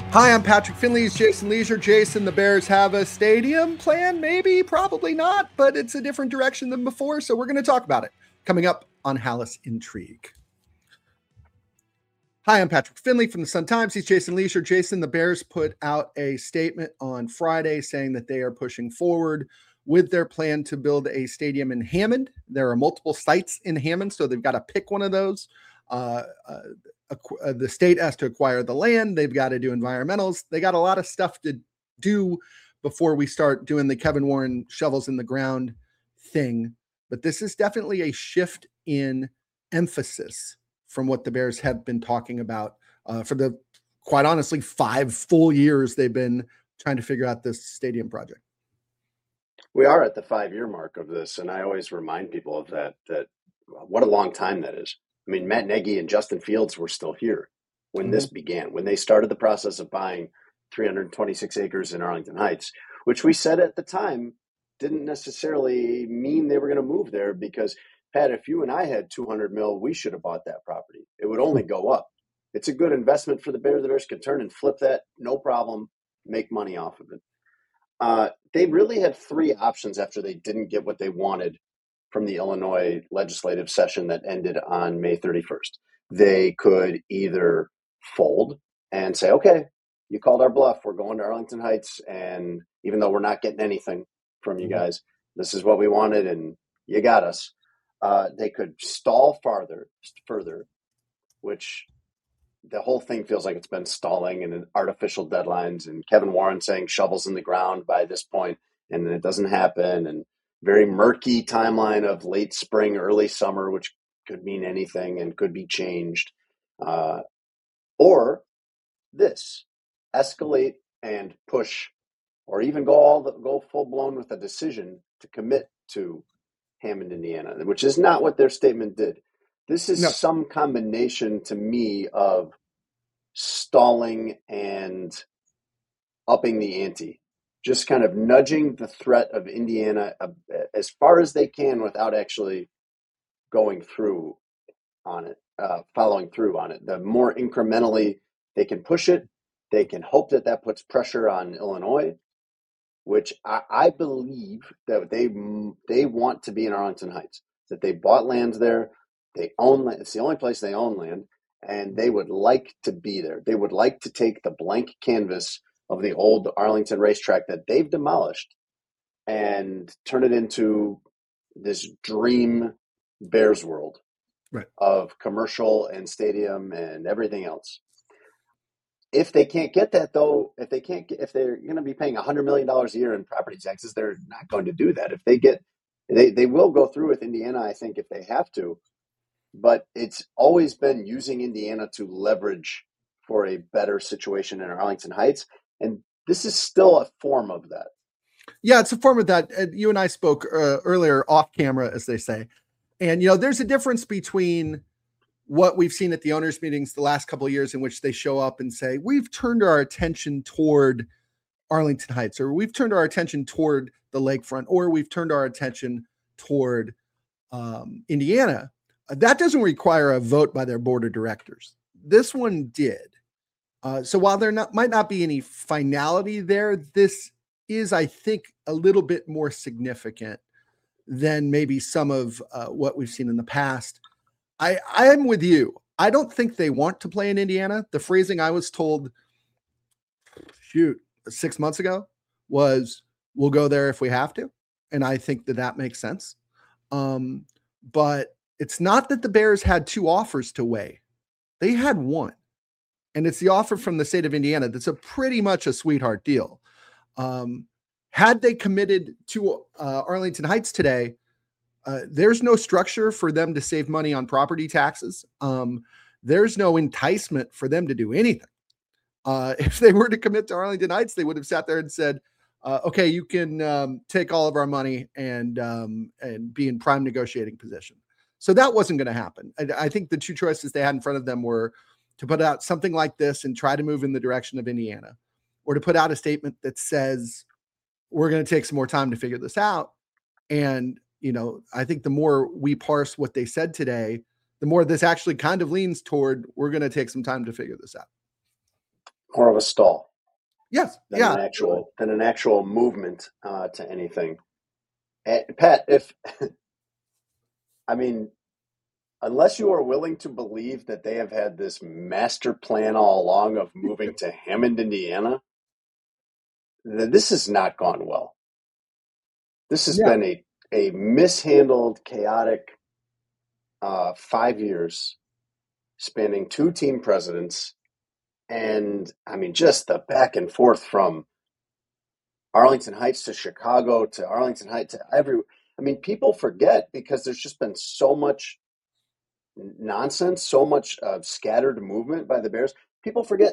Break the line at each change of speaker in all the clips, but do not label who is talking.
Hi, I'm Patrick Finley. He's Jason Leisure. Jason, the Bears have a stadium plan? Maybe, probably not, but it's a different direction than before. So we're going to talk about it coming up on Halas Intrigue. Hi, I'm Patrick Finley from the Sun-Times. He's Jason Leisure. Jason, the Bears put out a statement on Friday saying that they are pushing forward with their plan to build a stadium in Hammond. There are multiple sites in Hammond, so they've got to pick one of those. The state has to acquire the land. They've got to do environmentals. They got a lot of stuff to do before we start doing the Kevin Warren shovels in the ground thing. But this is definitely a shift in emphasis from what the Bears have been talking about for the, quite honestly, 5 full years they've been trying to figure out this stadium project.
We are at the 5-year mark of this, and I always remind people of that what a long time that is. I mean, Matt Nagy and Justin Fields were still here when this began, when they started the process of buying 326 acres in Arlington Heights, which we said at the time didn't necessarily mean they were going to move there because, Pat, if you and I had 200 mil, we should have bought that property. It would only go up. It's a good investment for the Bears. The Bears can turn and flip that, no problem, make money off of it. They really had 3 options after they didn't get what they wanted from the Illinois legislative session that ended on May 31st. They could either fold and say, okay, you called our bluff. We're going to Arlington Heights. And even though we're not getting anything from you guys, this is what we wanted and you got us. They could stall further, which the whole thing feels like it's been stalling and artificial deadlines and Kevin Warren saying shovels in the ground by this point, and then it doesn't happen, and very murky timeline of late spring, early summer, which could mean anything and could be changed. Or this, escalate and push, or even go full blown with a decision to commit to Hammond, Indiana, which is not what their statement did. This is some combination to me of stalling and upping the ante, just kind of nudging the threat of Indiana as far as they can without actually going through on it, following through on it. The more incrementally they can push it, they can hope that puts pressure on Illinois, which I believe that they want to be in Arlington Heights, that they bought land there. They own land. It's the only place they own land, and they would like to be there. They would like to take the blank canvas of the old Arlington racetrack that they've demolished and turn it into this dream Bears world of commercial and stadium and everything else. If they can't get that, though, if they're going to be paying $100 million a year in property taxes, they're not going to do that. If they will go through with Indiana, I think, if they have to. But it's always been using Indiana to leverage for a better situation in Arlington Heights. And this is still a form of that.
Yeah, it's a form of that. You and I spoke earlier off camera, as they say. And, there's a difference between what we've seen at the owners' meetings the last couple of years in which they show up and say, we've turned our attention toward Arlington Heights, or we've turned our attention toward the lakefront, or we've turned our attention toward Indiana. That doesn't require a vote by their board of directors. This one did. So while there might not be any finality there, this is, I think, a little bit more significant than maybe some of what we've seen in the past. I am with you. I don't think they want to play in Indiana. The phrasing I was told, 6 months ago was, we'll go there if we have to. And I think that makes sense. But it's not that the Bears had 2 offers to weigh. They had 1. And it's the offer from the state of Indiana that's pretty much a sweetheart deal. Had they committed to Arlington Heights today, there's no structure for them to save money on property taxes. There's no enticement for them to do anything. If they were to commit to Arlington Heights, they would have sat there and said, okay, you can take all of our money and be in prime negotiating position. So that wasn't going to happen. I think the 2 choices they had in front of them were to put out something like this and try to move in the direction of Indiana, or to put out a statement that says, we're going to take some more time to figure this out. And, I think the more we parse what they said today, the more this actually kind of leans toward, we're going to take some time to figure this out.
more of a stall
Yes,
than
yeah,
an
absolutely.
actual movement to anything. Pat, if I mean, unless you are willing to believe that they have had this master plan all along of moving to Hammond, Indiana, then this has not gone well. This has
Yeah,
been a mishandled, chaotic 5 years spanning two team presidents. And I mean, just the back and forth from Arlington Heights to Chicago to Arlington Heights to I mean, people forget because there's just been so much nonsense, so much scattered movement by the Bears. People forget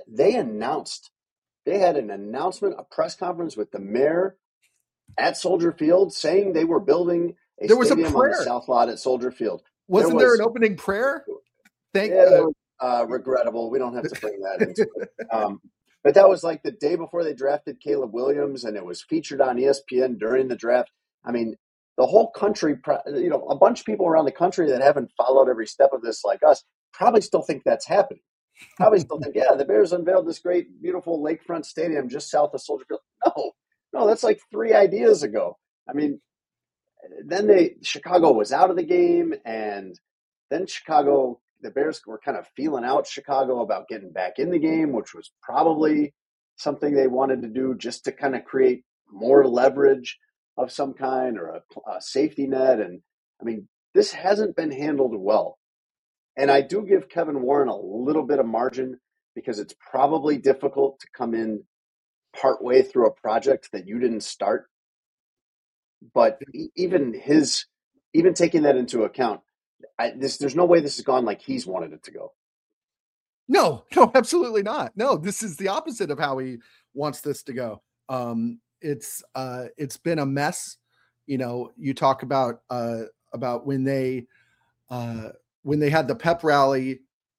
they had an announcement, a press conference with the mayor at Soldier Field saying they were building a
there was a
stadium on the
prayer.
south lot at Soldier Field. There
Wasn't there an
was,
opening prayer? Thank.
yeah, there was regrettable. We don't have to bring that into it. But that was like the day before they drafted Caleb Williams, and it was featured on ESPN during the draft. I mean, the whole country, a bunch of people around the country that haven't followed every step of this like us probably still think that's happening. Probably still think, yeah, the Bears unveiled this great, beautiful lakefront stadium just south of Soldier Field. No, that's like 3 ideas ago. I mean, then Chicago was out of the game, and then the Bears were kind of feeling out Chicago about getting back in the game, which was probably something they wanted to do just to kind of create more leverage of some kind or a safety net. And I mean, this hasn't been handled well. And I do give Kevin Warren a little bit of margin because it's probably difficult to come in partway through a project that you didn't start. But even taking that into account, there's no way this has gone like he's wanted it to go.
No, no, absolutely not. No, this is the opposite of how he wants this to go. It's been a mess. You know, you talk about when they had the pep rally,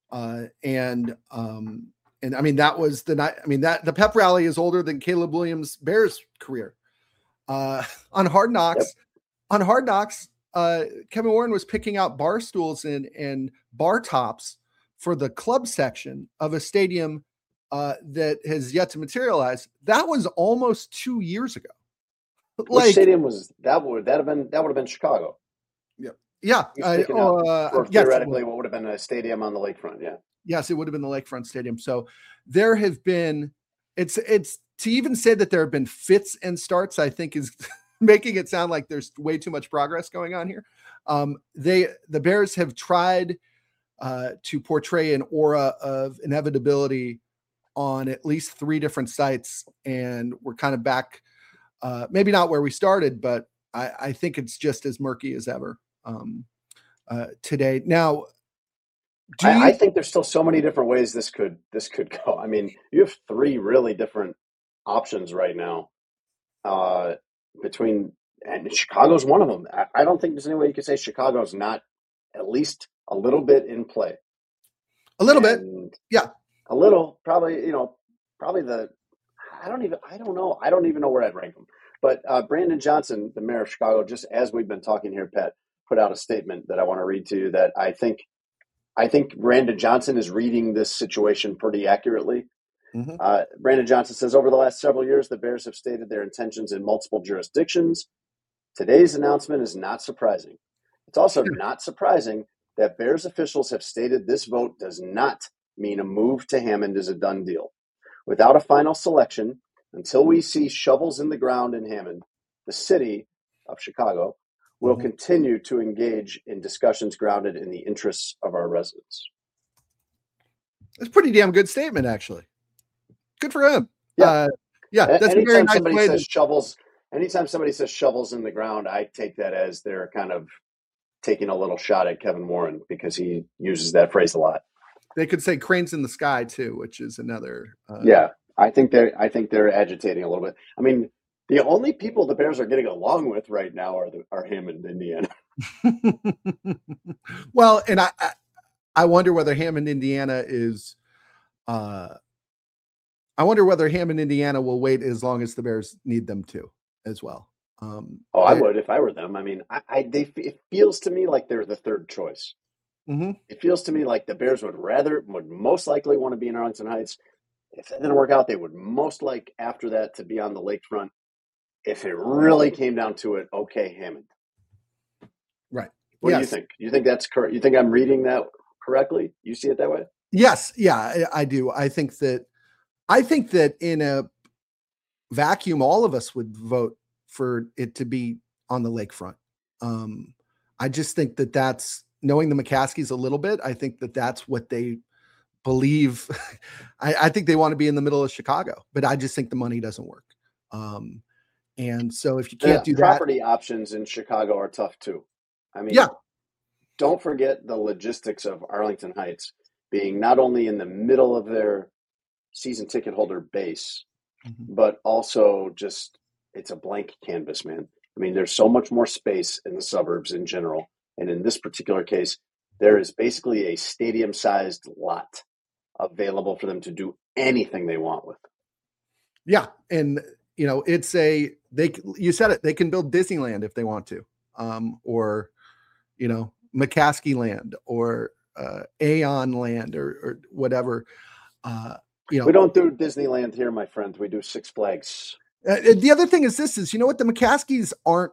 and I mean that was the night. I mean that the pep rally is older than Caleb Williams' Bears career. On Hard
Yep.
Knocks, Kevin Warren was picking out bar stools and bar tops for the club section of a stadium that has yet to materialize. That was almost 2 years ago.
Which stadium was that? Would have been Chicago?
Yeah.
Theoretically, what would have been a stadium on the lakefront? Yeah.
Yes, it would have been the lakefront stadium. So there have been. It's to even say that there have been fits and starts, I think is making it sound like there's way too much progress going on here. The Bears have tried to portray an aura of inevitability on at least 3 different sites, and we're kind of back, maybe not where we started, but I think it's just as murky as ever today. Now,
I think there's still so many different ways this could go. I mean, you have 3 really different options right now. And Chicago's one of them. I don't think there's any way you could say Chicago's not at least a little bit in play.
A little bit, yeah.
A little, probably. Probably I don't even know where I'd rank them. But Brandon Johnson, the mayor of Chicago, just as we've been talking here, Pat, put out a statement that I want to read to you that I think Brandon Johnson is reading this situation pretty accurately.
Mm-hmm.
Brandon Johnson says, over the last several years, the Bears have stated their intentions in multiple jurisdictions. Today's announcement is not surprising. It's also not surprising that Bears officials have stated this vote does not mean a move to Hammond is a done deal. Without a final selection, until we see shovels in the ground in Hammond, the city of Chicago will continue to engage in discussions grounded in the interests of our residents.
It's a pretty damn good statement, actually. Good for him.
Yeah.
That's
anytime
a very nice
somebody
way
says shovels, anytime somebody says shovels in the ground, I take that as they're kind of taking a little shot at Kevin Warren because he uses that phrase a lot.
They could say cranes in the sky too, which is another.
Yeah, I think they're agitating a little bit. I mean, the only people the Bears are getting along with right now are Hammond, Indiana.
Well, and I wonder whether Hammond, Indiana is. I wonder whether Hammond, Indiana will wait as long as the Bears need them to, as well.
I would if I were them. I mean, it feels to me like they're the third choice.
Mm-hmm.
It feels to me like the Bears would most likely want to be in Arlington Heights. If that didn't work out, they would most like after that to be on the lakefront. If it really came down to it, okay, Hammond.
Right.
What do you
Yes.
think? You think that's correct? You think I'm reading that correctly? You see it that way?
Yes. Yeah, I do. I think that in a vacuum, all of us would vote for it to be on the lakefront. I just think that that's knowing the McCaskies a little bit. I think that that's what they believe. I think they want to be in the middle of Chicago, but I just think the money doesn't work. And so if you can't do that,
property options in Chicago are tough too. I mean,
yeah,
don't forget the logistics of Arlington Heights being not only in the middle of their season ticket holder base, but also just it's a blank canvas, man. I mean, there's so much more space in the suburbs in general. And in this particular case, there is basically a stadium-sized lot available for them to do anything they want with.
Yeah. And, you said it, they can build Disneyland if they want to, or, McCaskey Land or Aeon Land or whatever.
We don't do Disneyland here, my friend. We do Six Flags.
The other thing is what the McCaskies aren't.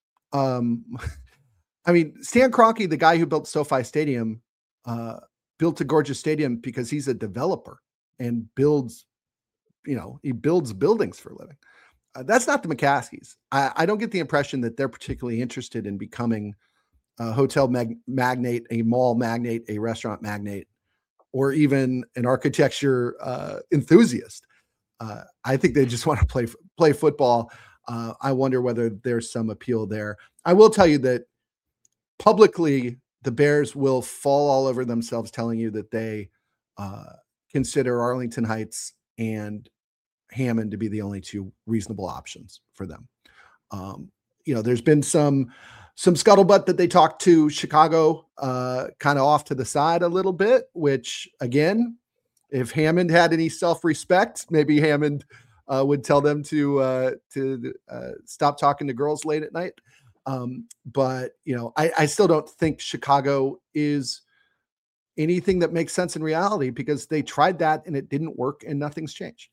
Stan Kroenke, the guy who built SoFi Stadium, built a gorgeous stadium because he's a developer and builds, he builds buildings for a living. That's not the McCaskies. I don't get the impression that they're particularly interested in becoming a hotel magnate, a mall magnate, a restaurant magnate, or even an architecture enthusiast. I think they just want to play football. I wonder whether there's some appeal there. I will tell you that publicly, the Bears will fall all over themselves telling you that they consider Arlington Heights and Hammond to be the only two reasonable options for them. There's been some scuttlebutt that they talked to Chicago kind of off to the side a little bit, which again, if Hammond had any self-respect, maybe Hammond would tell them to stop talking to girls late at night. But I still don't think Chicago is anything that makes sense in reality because they tried that and it didn't work and nothing's changed.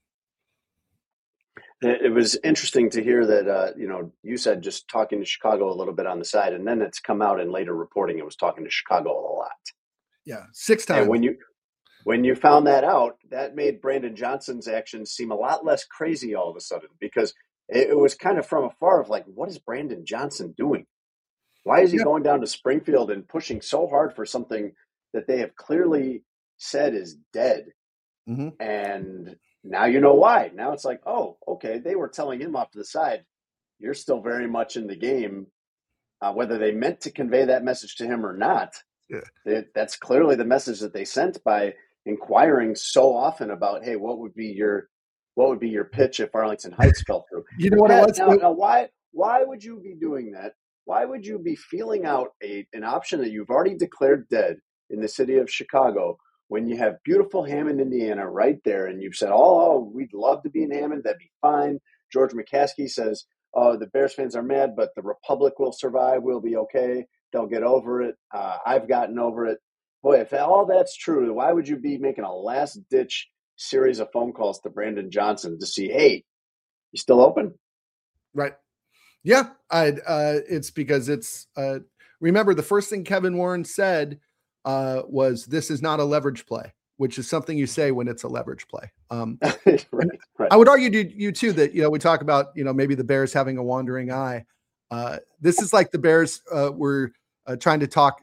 It was interesting to hear that, you said just talking to Chicago a little bit on the side, and then it's come out in later reporting it was talking to Chicago a lot.
Yeah, 6 times.
And when you found that out, that made Brandon Johnson's actions seem a lot less crazy all of a sudden because it was kind of from afar of like, what is Brandon Johnson doing? Why is he going down to Springfield and pushing so hard for something that they have clearly said is dead?
Mm-hmm.
And now you know why. Now it's like, oh, okay, they were telling him off to the side, you're still very much in the game. Whether they meant to convey that message to him or not, that's clearly the message that they sent by inquiring so often about, hey, what would be your pitch if Arlington Heights fell through?
You know what it was?
Now, why would you be doing that? Why would you be feeling out an option that you've already declared dead in the city of Chicago when you have beautiful Hammond, Indiana right there, and you've said, oh, we'd love to be in Hammond, that'd be fine. George McCaskey says, oh, the Bears fans are mad, but the Republic will survive, we'll be okay, they'll get over it, I've gotten over it. Boy, if all that's true, why would you be making a last-ditch series of phone calls to Brandon Johnson to see, hey, you still open?
Right. Yeah, it's because it's remember the first thing Kevin Warren said was this is not a leverage play, which is something you say when it's a leverage play. Right. I would argue to you too that we talk about maybe the Bears having a wandering eye. This is like the Bears were trying to talk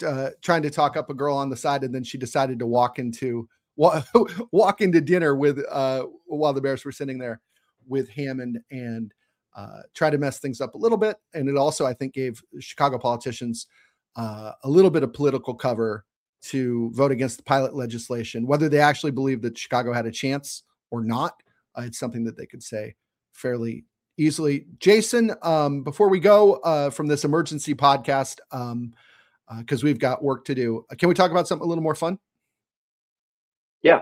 up a girl on the side, and then she decided to walk into dinner with while the Bears were sitting there with Hammond and try to mess things up a little bit. And it also, I think, gave Chicago politicians a little bit of political cover to vote against the pilot legislation. Whether they actually believe that Chicago had a chance or not, it's something that they could say fairly easily. Jason, before we go from this emergency podcast, because we've got work to do, can we talk about something a little more fun?
Yeah.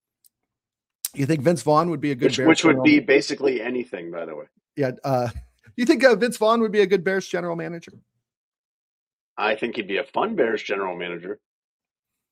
You think Vince Vaughn would be a good
which would be basically anything, by the way.
Yeah. You think Vince Vaughn would be a good Bears general manager?
I think he'd be a fun Bears general manager.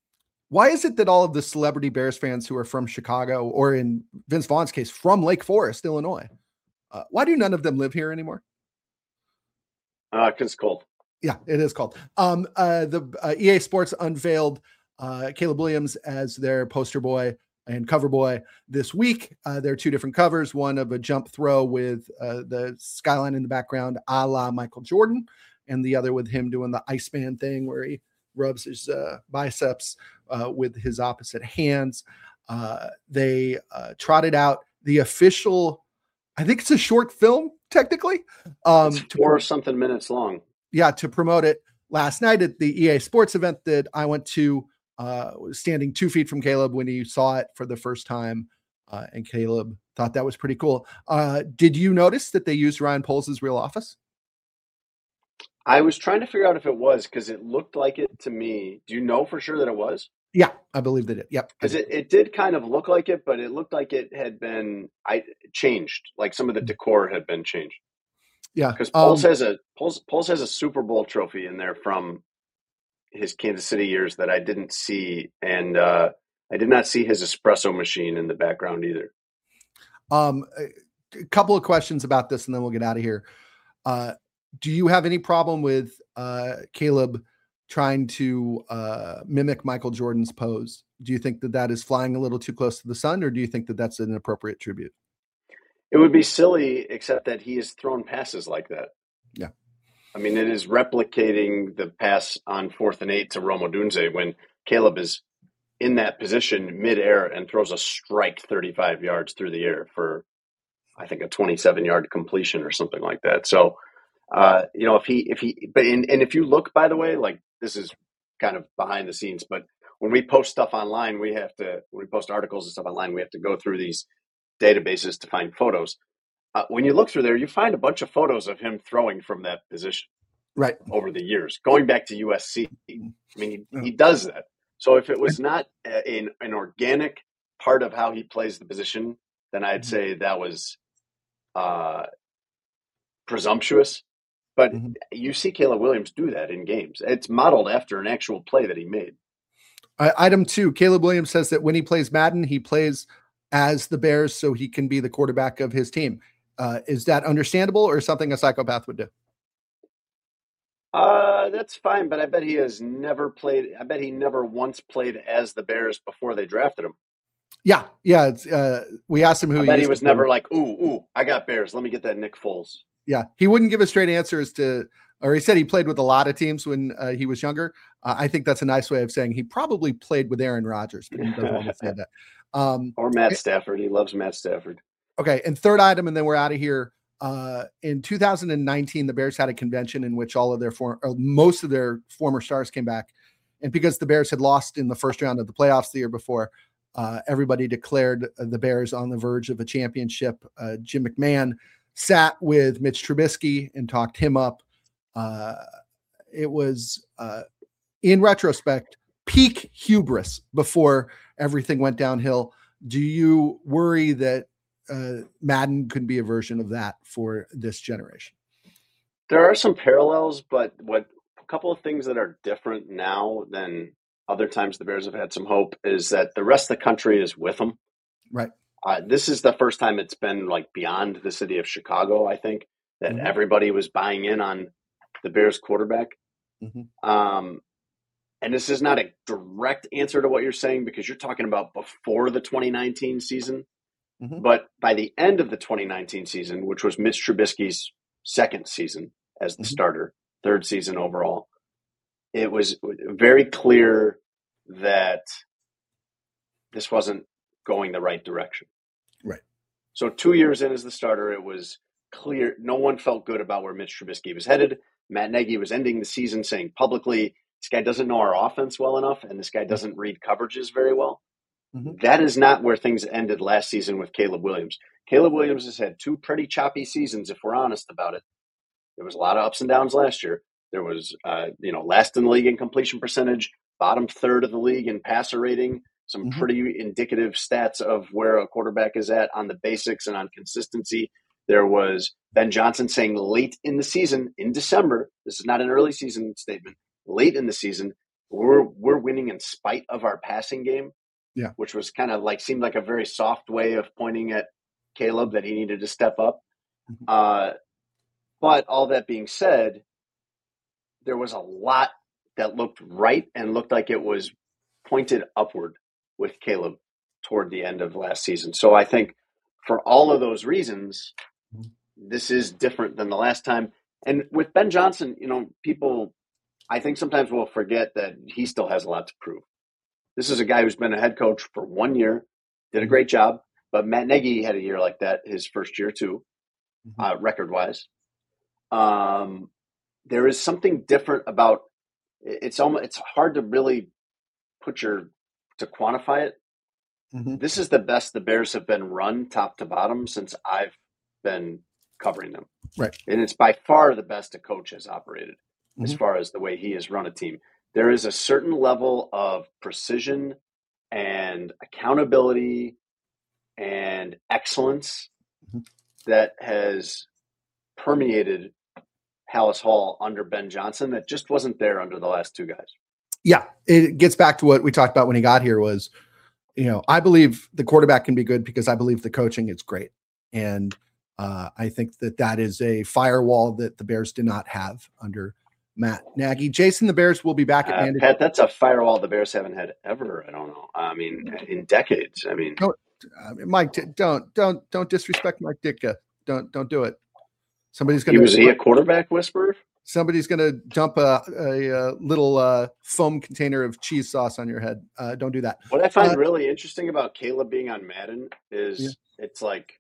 Why is it that all of the celebrity Bears fans who are from Chicago, or in Vince Vaughn's case, from Lake Forest, Illinois, why do none of them live here anymore?
Because it's cold.
Yeah, it is called. The EA Sports unveiled Caleb Williams as their poster boy and cover boy this week. There are two different covers, one of a jump throw with the skyline in the background, a la Michael Jordan, and the other with him doing the Iceman thing where he rubs his biceps with his opposite hands. They trotted out the official, I think it's a short film, technically.
It's 4 something minutes long.
Yeah, to promote it last night at the EA Sports event that I went to, standing 2 feet from Caleb when he saw it for the first time. And Caleb thought that was pretty cool. Did you notice that they used Ryan Poles' real office?
I was trying to figure out if it was, because it looked like it to me. Do you know for sure that it was?
Yeah, I believe they did. Yep.
Because it did kind of look like it, but it looked like it had been changed. Like some of the decor had been changed.
Yeah.
Because Poles has a Super Bowl trophy in there from his Kansas City years that I didn't see. And I did not see his espresso machine in the background either.
A couple of questions about this, and then we'll get out of here. Do you have any problem with Caleb trying to mimic Michael Jordan's pose? Do you think that that is flying a little too close to the sun, or do you think that that's an appropriate tribute?
It would be silly, except that he has thrown passes like that.
Yeah.
I mean, it is replicating the pass on 4th and 8 to Rome Odunze when Caleb is in that position midair and throws a strike 35 yards through the air for, I think, a 27-yard completion or something like that. So, if you look, by the way, like this is kind of behind the scenes, but when we post stuff online, when we post articles and stuff online, we have to go through these databases to find photos. When you look through there, you find a bunch of photos of him throwing from that position,
right,
over the years, going back to USC. I mean, he does that. So if it was not an organic part of how he plays the position, then I'd say that was presumptuous. But you see Caleb Williams do that in games. It's modeled after an actual play that he made.
Item 2, Caleb Williams says that when he plays Madden, he plays as the Bears so he can be the quarterback of his team. Is that understandable or something a psychopath would do?
That's fine, but I bet he has never played. I bet he never once played as the Bears before they drafted him.
Yeah. It's, we asked him who
I bet he was never like, ooh, I got Bears. Let me get that Nick Foles.
Yeah, he wouldn't give a straight answer as to, or he said he played with a lot of teams when he was younger. I think that's a nice way of saying he probably played with Aaron Rodgers, but he doesn't want to say that.
Or Matt Stafford. He loves Matt Stafford.
Okay, and third item, and then we're out of here. In 2019, the Bears had a convention in which all of their most of their former stars came back. And because the Bears had lost in the first round of the playoffs the year before, everybody declared the Bears on the verge of a championship. Jim McMahon sat with Mitch Trubisky and talked him up. It was, in retrospect, peak hubris before everything went downhill. Do you worry that Madden could be a version of that for this generation?
There are some parallels, but a couple of things that are different now than other times the Bears have had some hope is that the rest of the country is with them.
Right.
This is the first time it's been like beyond the city of Chicago, I think, that everybody was buying in on the Bears quarterback. And this is not a direct answer to what you're saying because you're talking about before the 2019 season. But by the end of the 2019 season, which was Mitch Trubisky's second season as the starter, third season overall, it was very clear that this wasn't going the right direction.
Right.
So 2 years in as the starter, it was clear. No one felt good about where Mitch Trubisky was headed. Matt Nagy was ending the season saying publicly, this guy doesn't know our offense well enough, and this guy doesn't read coverages very well. That is not where things ended last season with Caleb Williams. Caleb Williams has had 2 pretty choppy seasons, if we're honest about it. There was a lot of ups and downs last year. There was, last in the league in completion percentage, bottom third of the league in passer rating, some pretty indicative stats of where a quarterback is at on the basics and on consistency. There was Ben Johnson saying late in the season, in December, this is not an early season statement, late in the season, we're winning in spite of our passing game.
Yeah.
Which was kind of like, seemed like a very soft way of pointing at Caleb that he needed to step up. But all that being said, there was a lot that looked right and looked like it was pointed upward with Caleb toward the end of last season. So I think for all of those reasons, this is different than the last time. And with Ben Johnson, people, I think sometimes will forget that he still has a lot to prove. This is a guy who's been a head coach for 1 year, did a great job, but Matt Nagy had a year like that his first year too, record-wise. There is something different about it's hard to really to quantify it. This is the best the Bears have been run top to bottom since I've been covering them.
Right.
And it's by far the best a coach has operated as far as the way he has run a team. There is a certain level of precision and accountability and excellence that has permeated Halas Hall under Ben Johnson that just wasn't there under the last two guys.
Yeah, it gets back to what we talked about when he got here was, I believe the quarterback can be good because I believe the coaching is great. And I think that is a firewall that the Bears did not have under Matt Nagy. Jason, the Bears will be back at mandatory.
Pat, that's a firewall the Bears haven't had ever. I don't know. I mean, in decades. I mean,
Mike, don't disrespect Mike Ditka. Don't do it. Somebody's going
to. Was he a quarterback whisperer?
Somebody's going to dump a little foam container of cheese sauce on your head. Don't do that.
What I find really interesting about Caleb being on Madden is it's like,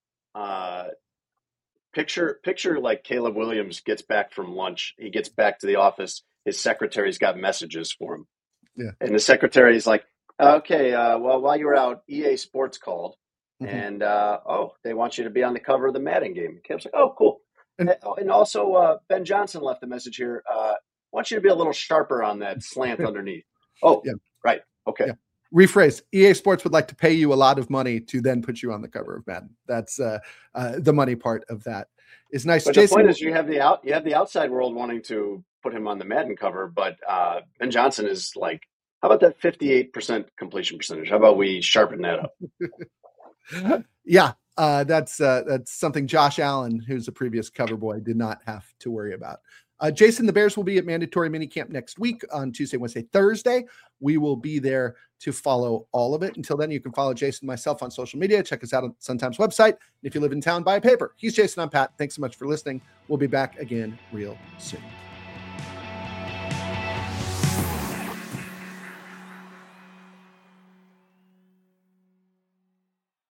picture like Caleb Williams gets back from lunch. He gets back to the office. His secretary's got messages for him.
Yeah.
And the secretary's like, okay, well, while you were out, EA Sports called. And, they want you to be on the cover of the Madden game. Caleb's like, oh, cool. And also, Ben Johnson left a message here. Want you to be a little sharper on that slant underneath. Oh, yeah. Right. Okay.
Yeah. Rephrase. EA Sports would like to pay you a lot of money to then put you on the cover of Madden. That's the money part of that is nice.
But Jason, the point is you have the outside world wanting to put him on the Madden cover, but Ben Johnson is like, how about that 58% completion percentage? How about we sharpen that up?
Yeah. That's something Josh Allen, who's a previous cover boy, did not have to worry about. Jason, the Bears will be at mandatory minicamp next week on Tuesday, Wednesday, Thursday. We will be there to follow all of it. Until then, you can follow Jason and myself on social media. Check us out on Sun Times website. And if you live in town, buy a paper. He's Jason. I'm Pat. Thanks so much for listening. We'll be back again real soon.